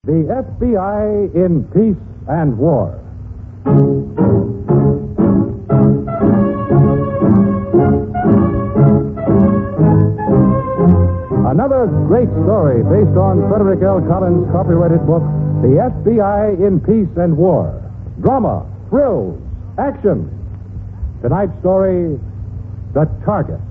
The FBI in Peace and War. Another great story based on Frederick L. Collins' copyrighted book, The FBI in Peace and War. Drama, thrills, action. Tonight's story, The Target.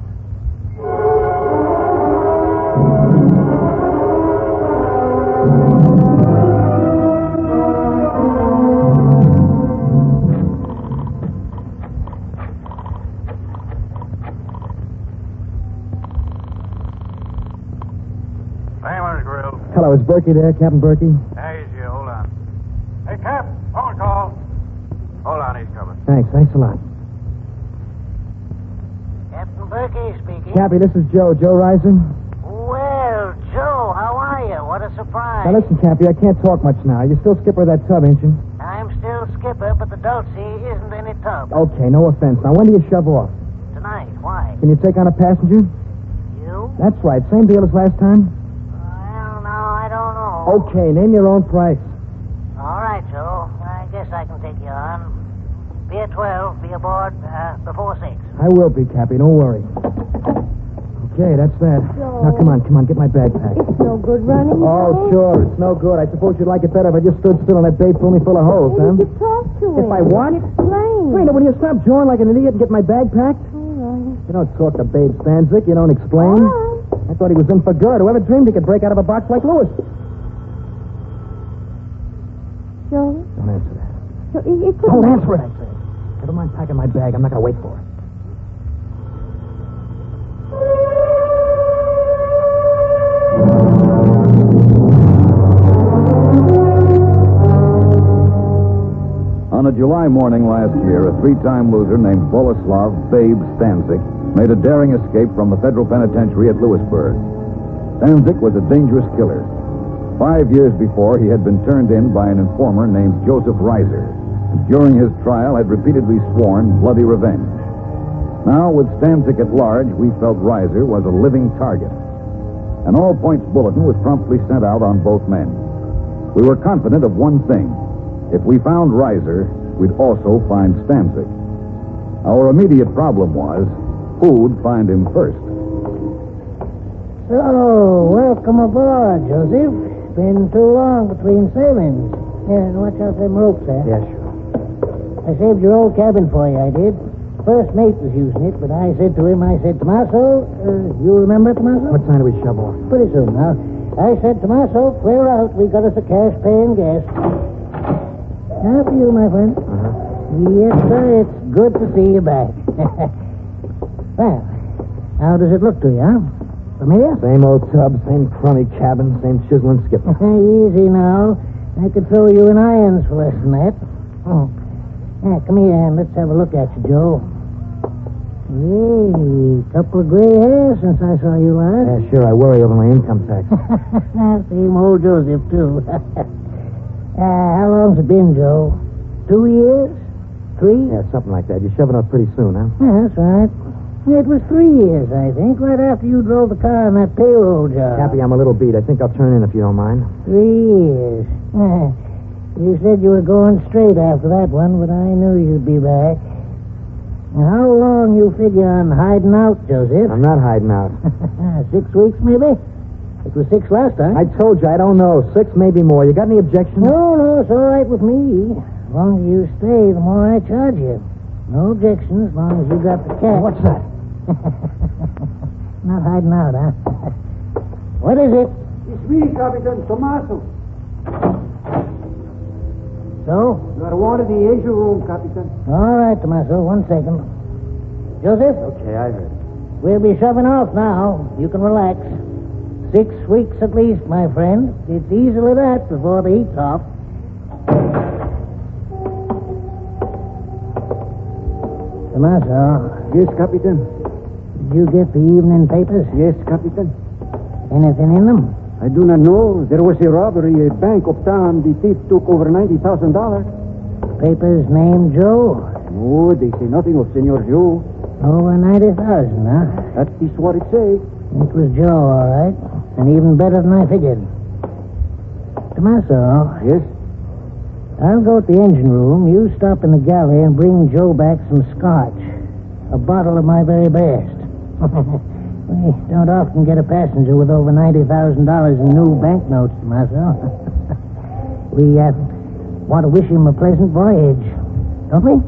Hello, is Berkey there, Captain Berkey? Hey, he's here. Hold on. Hey, Cap, phone call. Hold on, he's coming. Thanks a lot. Captain Berkey speaking. Cappy, this is Joe Reiser. Well, Joe, how are you? What a surprise. Now listen, Cappy, I can't talk much now. You're still skipper of that tub, ain't you? I'm still skipper, but the Dulcie isn't any tub. Okay, no offense. Now, when do you shove off? Tonight. Why? Can you take on a passenger? You? That's right. Same deal as last time? Well, no, I don't know. Okay, name your own price. All right, Joe. I guess I can take you on. Be at 12. Be aboard before 6. I will be, Cappy. Don't worry. Okay, that's that. Joe. Now, come on. Get my bag packed. It's no good running. Oh, Joe. sure. It's no good. I suppose you'd like it better if I just stood still and that babe filled me full of holes, huh? You could talk to him. If I what? Explain. Wait, will you stop jawing like an idiot and get my bag packed? All right. You don't talk to Babe Stanzik. You don't explain. All right. I thought he was in for good. Whoever dreamed he could break out of a box like Lewis? Joe? Don't answer that. So it could Don't answer it, I said. Never mind packing my bag. I'm not going to wait for it. On a July morning last year, a three-time loser named Boleslav Babe Stanzik made a daring escape from the federal penitentiary at Lewisburg. Stanzik was a dangerous killer. 5 years before, he had been turned in by an informer named Joseph Reiser, and during his trial had repeatedly sworn bloody revenge. Now, with Stanzik at large, we felt Reiser was a living target. An all-points bulletin was promptly sent out on both men. We were confident of one thing. If we found Reiser, we'd also find Stanzik. Our immediate problem was, who'd find him first? So, welcome aboard, Joseph. Been too long between sailings. Yeah, watch out them ropes there. Yeah, sure. I saved your old cabin for you, I did. First mate was using it, but I said to him, Tommaso, you remember Tommaso? What time do we shove off? Pretty soon now. I said, Tommaso, clear out. We got us a cash-paying guest. After you, my friend. Yes, sir, it's good to see you back. Well, how does it look to you, huh? Familiar? Same old tub, same crummy cabin, same chiseling skipper. Easy now. I could throw you in irons for less than that. Oh. Yeah, come here and let's have a look at you, Joe. Hey, couple of gray hairs since I saw you last. Yeah, sure, I worry over my income tax. Same old Joseph, too. How long's it been, Joe? 2 years? 3? Yeah, something like that. You're shoving off pretty soon, huh? Yeah, that's right. It was 3 years, I think, right after you drove the car on that payroll job. Cappy, I'm a little beat. I think I'll turn in if you don't mind. 3 years. You said you were going straight after that one, but I knew you'd be back. Now, how long you figure on hiding out, Joseph? I'm not hiding out. 6 weeks, maybe? It was 6 last time. I told you, I don't know. 6, maybe more. You got any objections? No, it's all right with me. The longer you stay, the more I charge you. No objections, as long as you got the cash. What's that? Not hiding out, huh? What is it? It's me, Capitan Tommaso. So? You are wanted in the Asia room, Capitan. All right, Tommaso, 1 second. Joseph? Okay, I heard. We'll be shoving off now. You can relax. 6 weeks at least, my friend. It's easily that before the heat's off. Tommaso, Yes, Capitan. did you get the evening papers? Yes, Capitan. Anything in them? I do not know. There was a robbery, a bank uptown. The thief took over $90,000. Papers named Joe? No, they say nothing of Senor Joe. Over 90,000, huh? That is what it says. It was Joe, all right. And even better than I figured. Tommaso, Yes? I'll go to the engine room. You stop in the galley and bring Joe back some scotch. A bottle of my very best. We don't often get a passenger with over $90,000 in new banknotes, Tommaso. We want to wish him a pleasant voyage, don't we?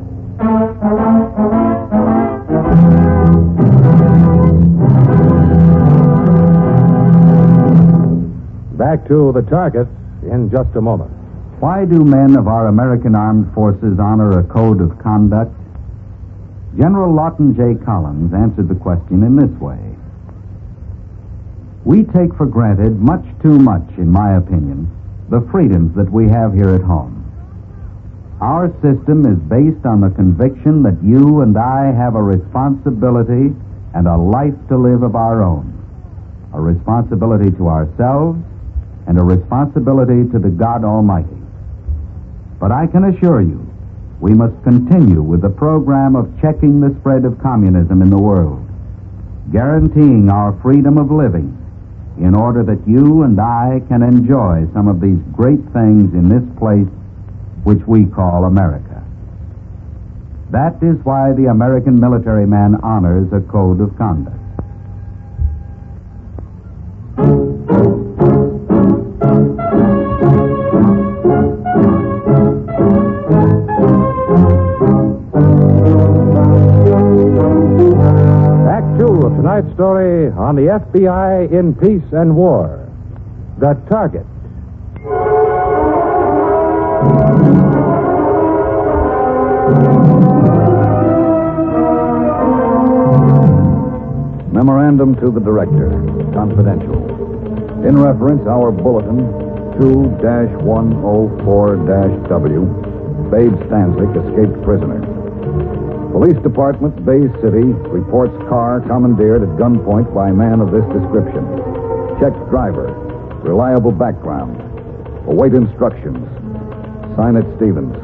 Back to the target in just a moment. Why do men of our American Armed Forces honor a code of conduct? General Lawton J. Collins answered the question in this way. We take for granted much too much, in my opinion, the freedoms that we have here at home. Our system is based on the conviction that you and I have a responsibility and a life to live of our own. A responsibility to ourselves and a responsibility to the God Almighty. But I can assure you, we must continue with the program of checking the spread of communism in the world, guaranteeing our freedom of living in order that you and I can enjoy some of these great things in this place which we call America. That is why the American military man honors a code of conduct. Act 2 of tonight's story on the FBI in Peace and War. The Target. Memorandum to the Director. Confidential. In reference, our bulletin 2-104-W. Babe Stanzik, escaped prisoner. Police Department, Bay City, reports car commandeered at gunpoint by man of this description. Checked driver. Reliable background. Await instructions. Sign it, Stevens.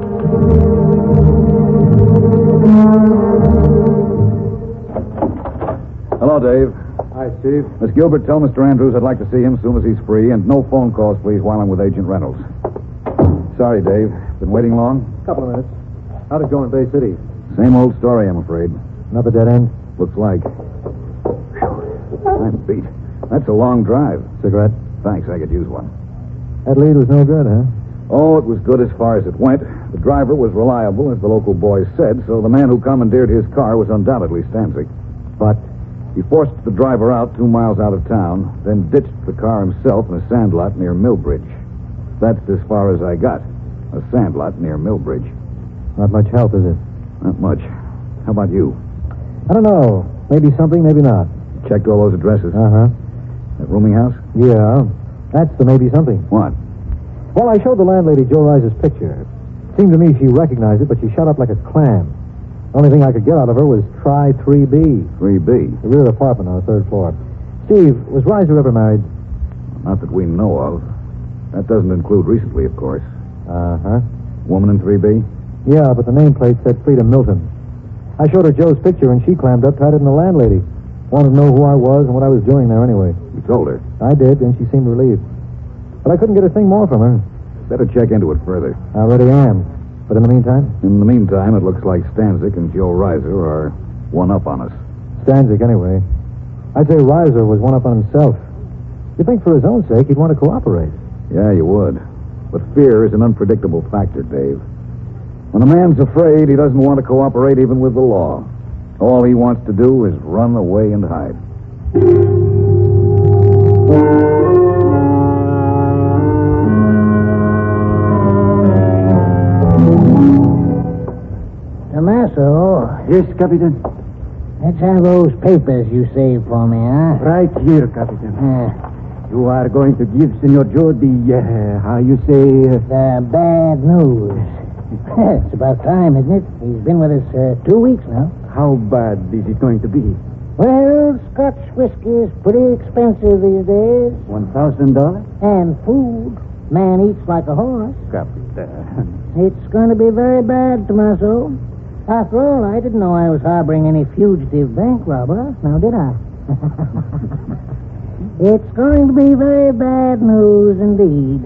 Hello, Dave. Hi, Steve. Miss Gilbert, tell Mr. Andrews I'd like to see him as soon as he's free, and no phone calls, please, while I'm with Agent Reynolds. Sorry, Dave. Been waiting long? Couple of minutes. How'd it go in Bay City? Same old story, I'm afraid. Another dead end? Looks like. Whew. I'm beat. That's a long drive. Cigarette? Thanks, I could use one. That lead was no good, huh? Oh, it was good as far as it went. The driver was reliable, as the local boys said, so the man who commandeered his car was undoubtedly Stanzik. But He forced the driver out 2 miles out of town, then ditched the car himself in a sandlot near Millbridge. That's as far as I got. A sandlot near Millbridge. not much help, is it? Not much. How about you? I don't know. Maybe something, maybe not. Checked all those addresses? Uh-huh. That rooming house? Yeah. That's the maybe something. What? Well, I showed the landlady Joe Rice's picture. Seemed to me she recognized it, but she shut up like a clam. The only thing I could get out of her was try 3B. 3B? The rear apartment on the third floor. Steve, was Reiser ever married? Not that we know of. That doesn't include recently, of course. Uh-huh. Woman in 3B? Yeah, but the nameplate said Frida Milton. I showed her Joe's picture, and she clammed up tighter than the landlady. Wanted to know who I was and what I was doing there anyway. You told her. I did, and she seemed relieved. But I couldn't get a thing more from her. Better check into it further. I already am. But in the meantime? In the meantime, it looks like Stanzik and Joe Reiser are one up on us. Stanzik, anyway. I'd say Reiser was one up on himself. You'd think for his own sake he'd want to cooperate. Yeah, you would. But fear is an unpredictable factor, Dave. When a man's afraid, he doesn't want to cooperate even with the law. All he wants to do is run away and hide. Tommaso, Yes, Captain. let's have those papers you saved for me, huh? Right here, Captain. You are going to give Senor Joe the, how you say... The bad news. It's about time, isn't it? He's been with us 2 weeks now. How bad is it going to be? Well, Scotch whiskey is pretty expensive these days. $1,000? And food. Man eats like a horse. Captain. It's going to be very bad, Tommaso. After all, I didn't know I was harboring any fugitive bank robber. Now, did I? It's going to be very bad news indeed.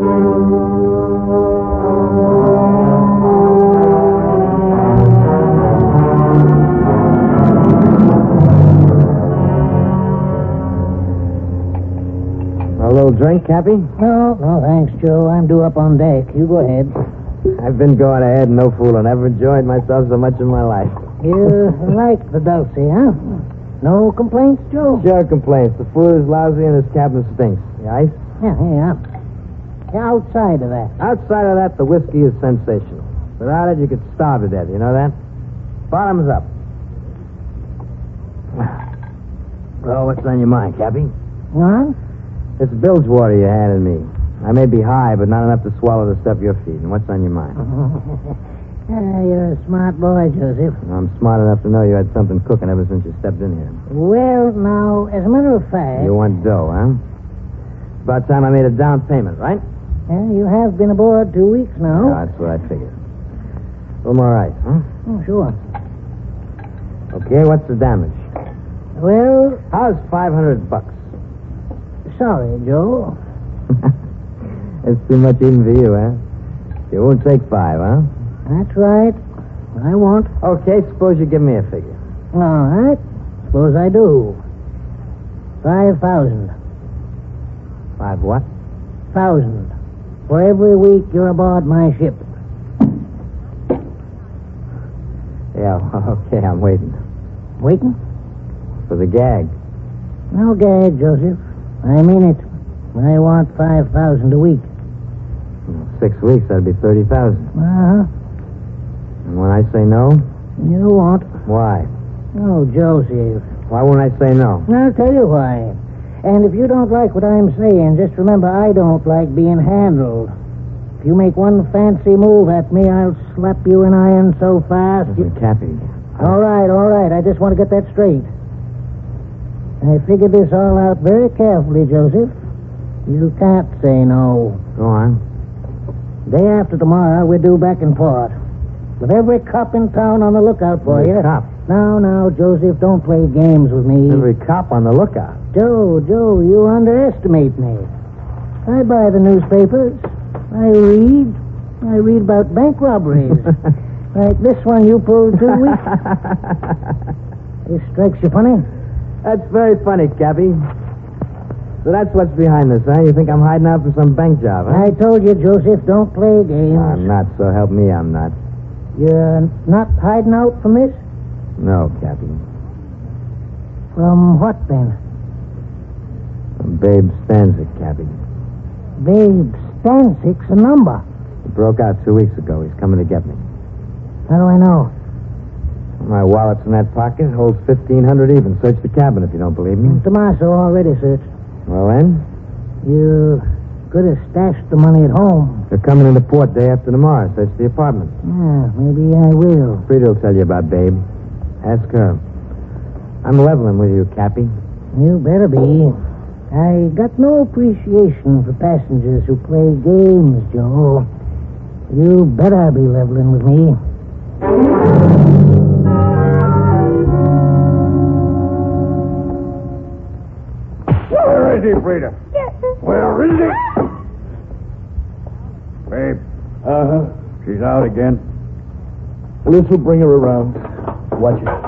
A little drink, Cappy? No, thanks, Joe. I'm due up on deck. You go ahead. I've been going ahead, no fool. I never enjoyed myself so much in my life. You like the Dulcie, huh? No complaints, Joe? Sure complaints. The food is lousy and his cabin stinks. The ice? Yeah. Outside of that. Outside of that, the whiskey is sensational. Without it, you could starve to death. You know that? Bottoms up. Well, what's on your mind, Cappy? What? It's bilge water you handed me. I may be high, but not enough to swallow the stuff you're feeding. What's on your mind? You're a smart boy, Joseph. I'm smart enough to know you had something cooking ever since you stepped in here. Well, now, as a matter of fact... You want dough, huh? About time I made a down payment, right? You have been aboard 2 weeks now. No, that's what I figured. A little more ice, huh? Oh, sure. Okay, what's the damage? Well, How's $500? sorry, Joe. It's too much even for you, huh? You won't take 5, huh? That's right. I won't. Okay, suppose you give me a figure. All right. Suppose I do. 5,000. 5 what? 1,000. For every week you're aboard my ship. Yeah, okay, I'm waiting. Waiting? For the gag. No gag, Joseph. I mean it. I want 5,000 a week. 6 weeks, that'd be 30,000. Uh-huh. And when I say no? You won't. Why? Oh, Joseph. Why won't I say no? I'll tell you why. And if you don't like what I'm saying, just remember I don't like being handled. If you make one fancy move at me, I'll slap you in iron so fast. Listen, Cappy. All right. I just want to get that straight. I figured this all out very carefully, Joseph. You can't say no. Go on. Day after tomorrow, we're due back in port. With every cop in town on the lookout for you. Cop? Now, Joseph, don't play games with me. Every cop on the lookout. Joe, you underestimate me. I buy the newspapers. I read about bank robberies. Like this one you pulled 2 weeks. This strikes you funny? That's very funny, Cappy. So that's what's behind this, huh? You think I'm hiding out for some bank job, huh? I told you, Joseph, don't play games. I'm not, so help me, I'm not. You're not hiding out from this? No, Cappy. From what, then? From Babe Stanzik, Cappy. Babe Stanzik's a number. He broke out 2 weeks ago. He's coming to get me. How do I know? My wallet's in that pocket. It holds $1,500 even. Search the cabin if you don't believe me. Tomaso already searched. Well, then? You could have stashed the money at home. They're coming into port day after tomorrow. Search the apartment. Yeah, maybe I will. Frida will tell you about Babe. Ask her. I'm leveling with you, Cappy. You better be. I got no appreciation for passengers who play games, Joe. You better be leveling with me. Where is he, Frida? Where is he? Babe. Uh-huh. She's out again. This will bring her around. Watch it.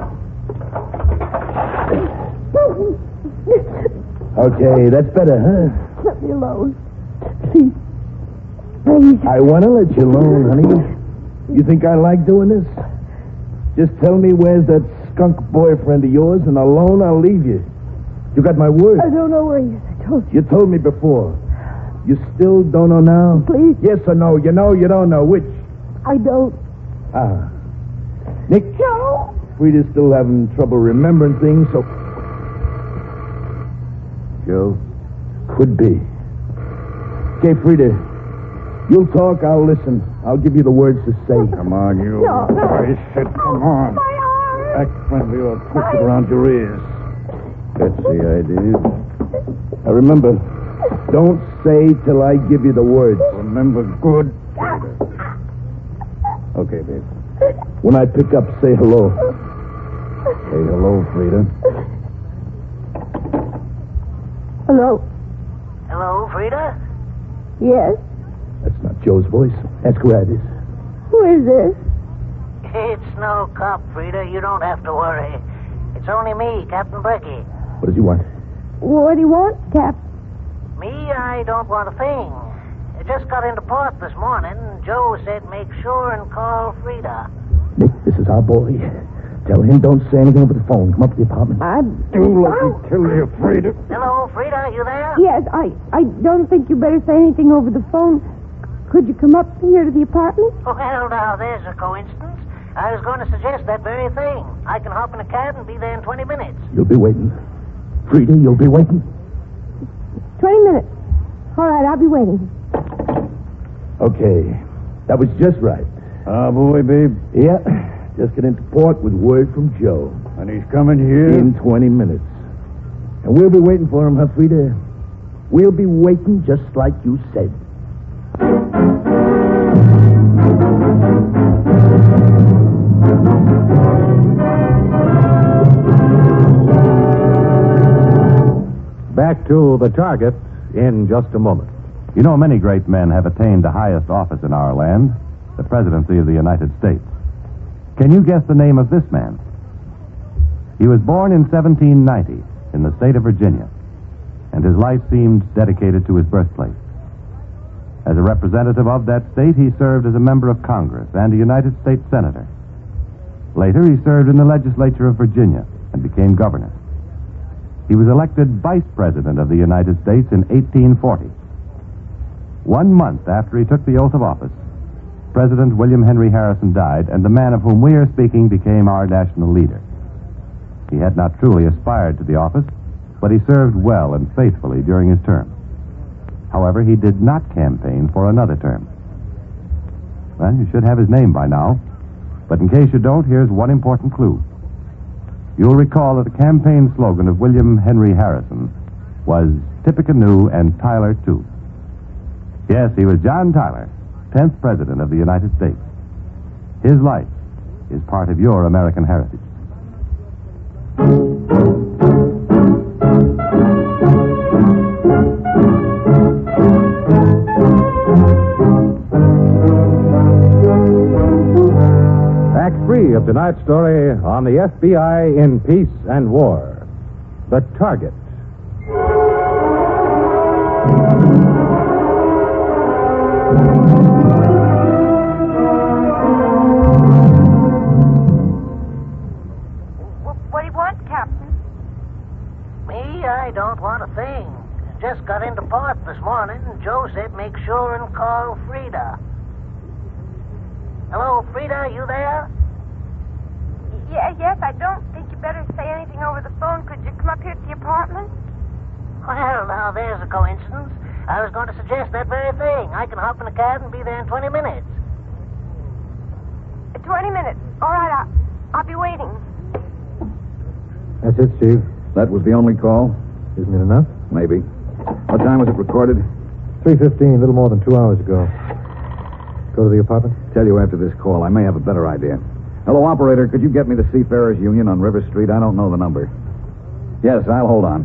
Okay, that's better, huh? Let me alone. Please. Please. I want to let you alone, honey. You think I like doing this? Just tell me where's that skunk boyfriend of yours, and alone I'll leave you. You got my word. I don't know where he is. I told you. You told me before. You still don't know now? Please. Yes or no? You know, you don't know. Which? I don't. Ah. Nick? Joe? Frida's still having trouble remembering things, so... Joe? Could be. Okay, Frida. You'll talk, I'll listen. I'll give you the words to say. Come on, you. No. I said, come on. My arm. Act friendly or twist it around your ears. That's the idea. Now remember, don't say till I give you the words. Remember good. Okay, babe. When I pick up, say hello. Say hello, Frida. Hello? Hello, Frida? Yes? That's not Joe's voice. Ask who that is. Who is this? It's no cop, Frida. You don't have to worry. It's only me, Captain Berkey. What does he want? What do you want, Cap? Me, I don't want a thing. I just got into port this morning. Joe said make sure and call Frida. Nick, this is our boy. Tell him don't say anything over the phone. Come up to the apartment. Do let me tell you, Frida. Hello, Frida, you there? Yes, I don't think you better say anything over the phone. Could you come up here to the apartment? Well, now, there's a coincidence. I was going to suggest that very thing. I can hop in a cab and be there in 20 minutes. You'll be waiting. Frida, you'll be waiting. 20 minutes. All right, I'll be waiting. Okay. That was just right. Ah, boy, babe. Yeah. Just get into port with word from Joe. And he's coming here? In 20 minutes. And we'll be waiting for him, huh, Frida? We'll be waiting just like you said. Back to the target in just a moment. You know, many great men have attained the highest office in our land, the presidency of the United States. Can you guess the name of this man? He was born in 1790 in the state of Virginia, and his life seemed dedicated to his birthplace. As a representative of that state, he served as a member of Congress and a United States Senator. Later, he served in the legislature of Virginia and became governor. He was elected vice president of the United States in 1840. 1 month after he took the oath of office, President William Henry Harrison died, and the man of whom we are speaking became our national leader. He had not truly aspired to the office, but he served well and faithfully during his term. However, he did not campaign for another term. Well, you should have his name by now, but in case you don't, here's one important clue. You'll recall that the campaign slogan of William Henry Harrison was Tippecanoe and Tyler, too. Yes, he was John Tyler, 10th President of the United States. His life is part of your American heritage. Act 3 of tonight's story on the FBI in Peace and War. The Target. What do you want, Captain? Me, I don't want a thing. Just got into port this morning. Joe said make sure and call Frida. Hello, Frida, you there? Yes, I don't think you better say anything over the phone. Could you come up here to the apartment? Well, now, there's a coincidence. I was going to suggest that very thing. I can hop in a cab and be there in 20 minutes. 20 minutes. All right, I'll be waiting. That's it, Steve. That was the only call? Isn't it enough? Maybe. What time was it recorded? 3:15, a little more than 2 hours ago. Go to the apartment? Tell you after this call. I may have a better idea. Hello, operator. Could you get me the Seafarers Union on River Street? I don't know the number. Yes, I'll hold on.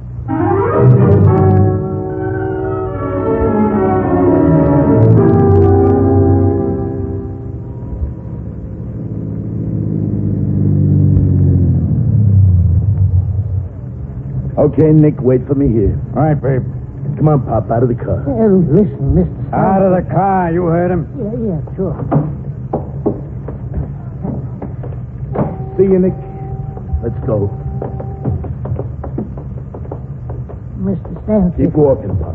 Okay, Nick, wait for me here. All right, babe. Come on, Pop, out of the car. Well, listen, Mr. Out of the car. You heard him. Yeah, sure. See you, Nick. Let's go. Mr. Stancy. Keep walking, Pop.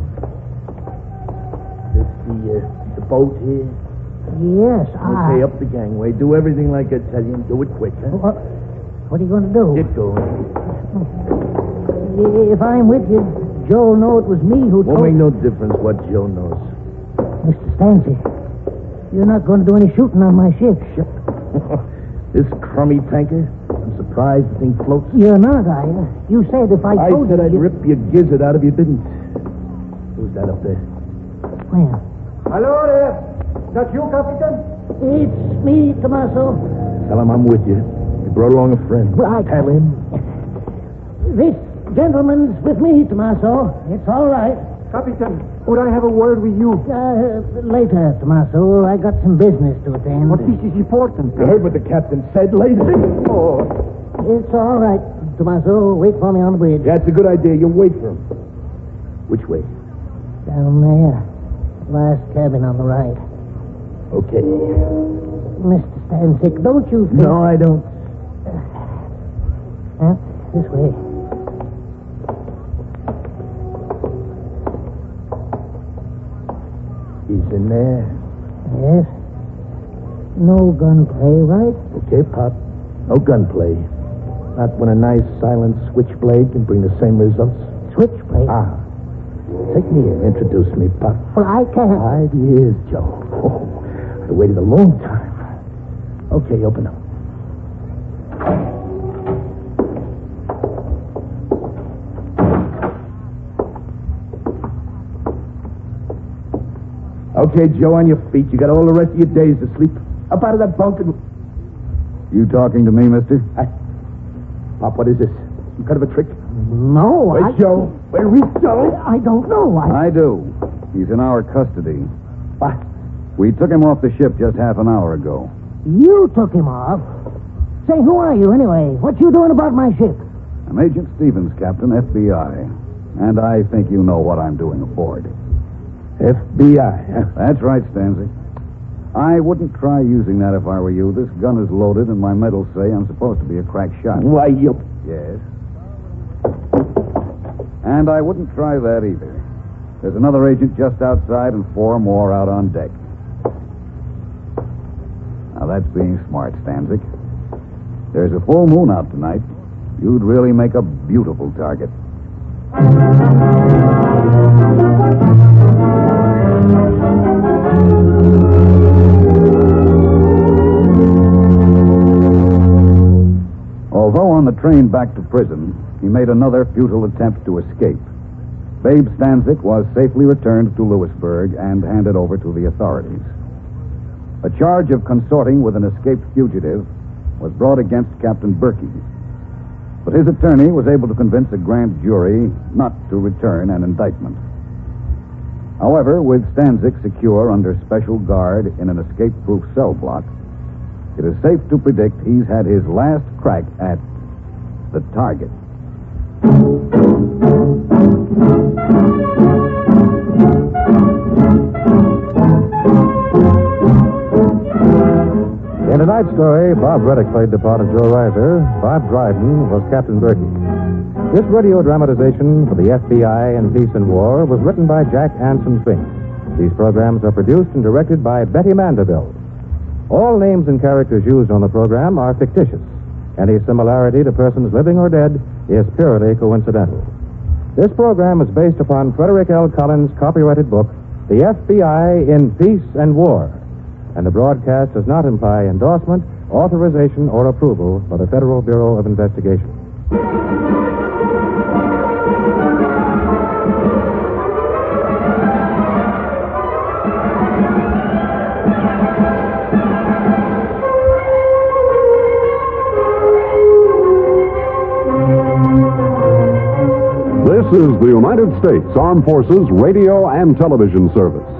This the boat here. Yes, Okay, up the gangway. Do everything like I tell you and do it quick, huh? What are you going to do? Get going. If I'm with you, Joe'll know it was me who Won't told... make no difference what Joe knows. Mr. Stancy, you're not going to do any shooting on my ship. This crummy tanker? I'm surprised the thing floats. You're not, are you? You said if I I told said you... I'd rip your gizzard out if you didn't. Who's that up there? Well, Hello there. That you, Captain? it's me, Tommaso. Tell him I'm with you. You brought along a friend. Well, Tell him. gentlemen's with me, Tommaso. It's all right. Capitan, would I have a word with you? Later, Tommaso. I got some business to attend. But this is important. You heard what the captain said, later. Oh. It's all right, Tommaso. Wait for me on the bridge. Yeah, it's a good idea. You wait for him. Which way? Down there. Last cabin on the right. Okay. Mr. Stansick, don't you think... No, I don't. This way. He's in there. Yes. No gunplay, right? Okay, Pop. No gunplay. Not when a nice silent switchblade can bring the same results. Switchblade? Ah. Take me in. Introduce me, Pop. Well, I can't. 5 years, Joe. Oh, I waited a long time. Okay, open up. Okay, Joe, on your feet. You got all the rest of your days to sleep. Up out of that bunk and... You talking to me, mister? Pop, what is this? Some kind of a trick? No, Where's Joe? Where is Joe? I don't know. I do. He's in our custody. What? We took him off the ship just half an hour ago. You took him off? Say, who are you, anyway? What you doing about my ship? I'm Agent Stevens, Captain, FBI. And I think you know what I'm doing aboard. FBI, huh? That's right, Stanzik. I wouldn't try using that if I were you. This gun is loaded, and my medals say I'm supposed to be a crack shot. Why, you... Yes. And I wouldn't try that either. There's another agent just outside and 4 more out on deck. Now, that's being smart, Stanzik. There's a full moon out tonight. You'd really make a beautiful target. Although on the train back to prison, he made another futile attempt to escape. Babe Stanzik was safely returned to Lewisburg and handed over to the authorities. A charge of consorting with an escaped fugitive was brought against Captain Berkey. But his attorney was able to convince a grand jury not to return an indictment. However, with Stanzik secure under special guard in an escape-proof cell block, it is safe to predict he's had his last crack at the target. In tonight's story, Bob Reddick played the part of Joe Reiser. Bob Dryden was Captain Berkey. This radio dramatization for the FBI in Peace and War was written by Jack Anson Fink. These programs are produced and directed by Betty Mandeville. All names and characters used on the program are fictitious. Any similarity to persons living or dead is purely coincidental. This program is based upon Frederick L. Collins' copyrighted book, The FBI in Peace and War, and the broadcast does not imply endorsement, authorization, or approval by the Federal Bureau of Investigation. This is the United States Armed Forces Radio and Television Service.